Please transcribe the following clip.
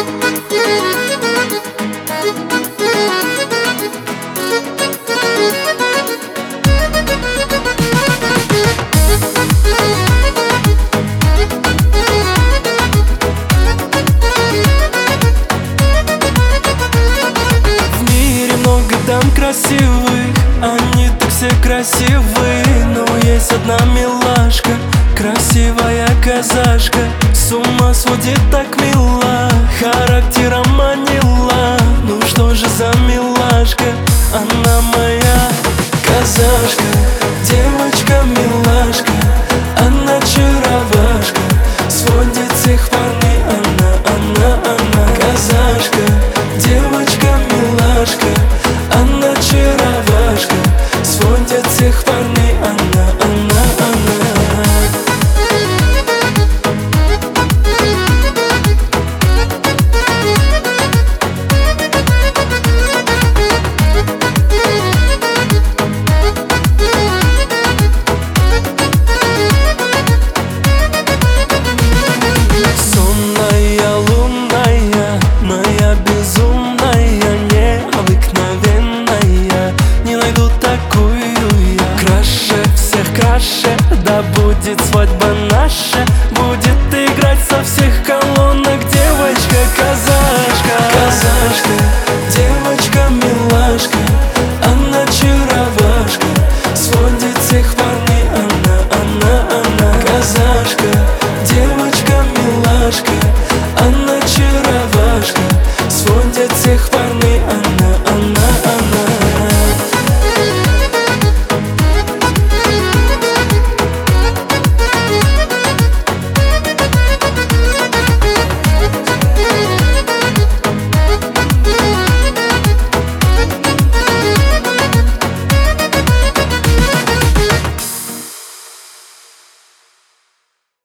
Красивых, они так все красивы, но есть одна милашка, красивая казашка, с ума сводит так мила, характером манила. Ну что же за милашка, она моя казашка, девочка-милашка, она чаровашка, сводит всех парней. Она казашка, девочка-милашка, она чаровашка, сводит всех парней. Она сонная, лунная, моя безумная, необыкновенная, не найду такую я. Краше всех краше, да будет свадьба наша, будет играть со всех колонок девочка-казашка. Казашка, девочка-милашка, она чаровашка, сводит всех парней. Она казашка, девочка-милашка,